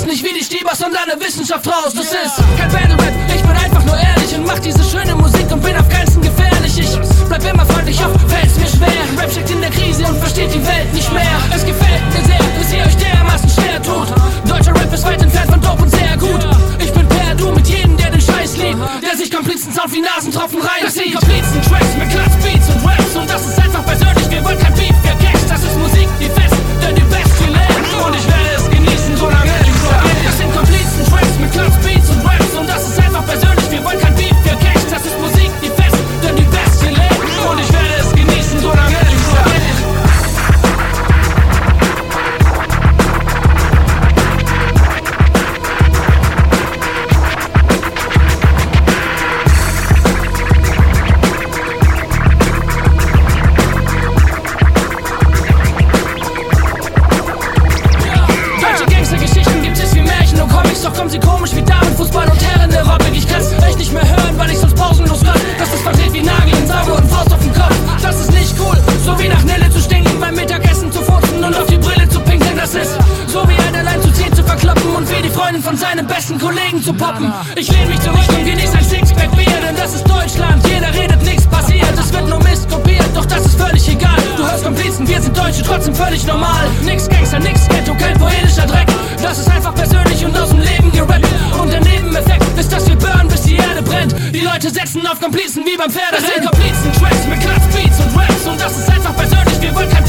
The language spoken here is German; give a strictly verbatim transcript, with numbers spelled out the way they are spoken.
ist nicht wie die Stiebers und eine Wissenschaft raus. Das ist kein Battle Rap, ich bin einfach nur ehrlich und mach diese schöne Musik und bin auf keinen gefährlich. Ich bleib immer freundlich, oft fällt's mir schwer. Rap steckt in der Krise und versteht die Welt nicht mehr. Es gefällt mir sehr, dass ihr euch dermaßen schwer tut. Deutscher Rap ist weit entfernt von dope und sehr gut. Ich bin per Du mit jedem, der den Scheiß liebt, der sich Komplizen-Sound wie Nasentropfen reinzieht. Das sind Komplizen-Tracks mit Klatz-Beats und Raps und das ist einfach persönlich. Wir wollen kein Beef, wir Gags, das ist Musik, die fest, denn die best viel lebt und ich werde es genießen, solange ich lebe. Das sind Komplizen-Tracks mit Klatz-Beats und Raps und das ist einfach persönlich. Wir wollen kein Beef, wir Gags, das ist Musik, die fest, denn die best viel lebt und ich werde es genießen, solange ich lebe. Doch kommen sie komisch wie Damen, Fußball und Herren Aerobic. Ich kann's echt nicht mehr hören, weil ich sonst pausenlos kann. Das ist verdreht wie Nagel in Sauber und Faust auf den Kopf. Das ist nicht cool, so wie nach Nelle zu stinken, beim Mittagessen zu furzen und auf die Brille zu pinkeln. Das ist so wie ein allein zu zehn zu verkloppen und wie die Freundin von seinem besten Kollegen zu poppen. Ich lehn mich zurück und genieß ein Sixpack Bier, denn das ist Deutschland, jeder redet, nichts passiert. Es wird nur Mist kopiert, doch das ist völlig egal. Du hörst Komplizen, wir sind Deutsche, trotzdem völlig normal. Nix Gangster, nix Ghetto, kein poetischer Dreck. Das ist einfach persönlich und aus dem Leben gerappt. Und der Nebeneffekt ist, dass wir burnen, bis die Erde brennt. Die Leute setzen auf Komplizen wie beim Pferderennen. Das sind Komplizen-Tracks mit Klatz-Beats und Raps und das ist einfach persönlich. Wir wollen kein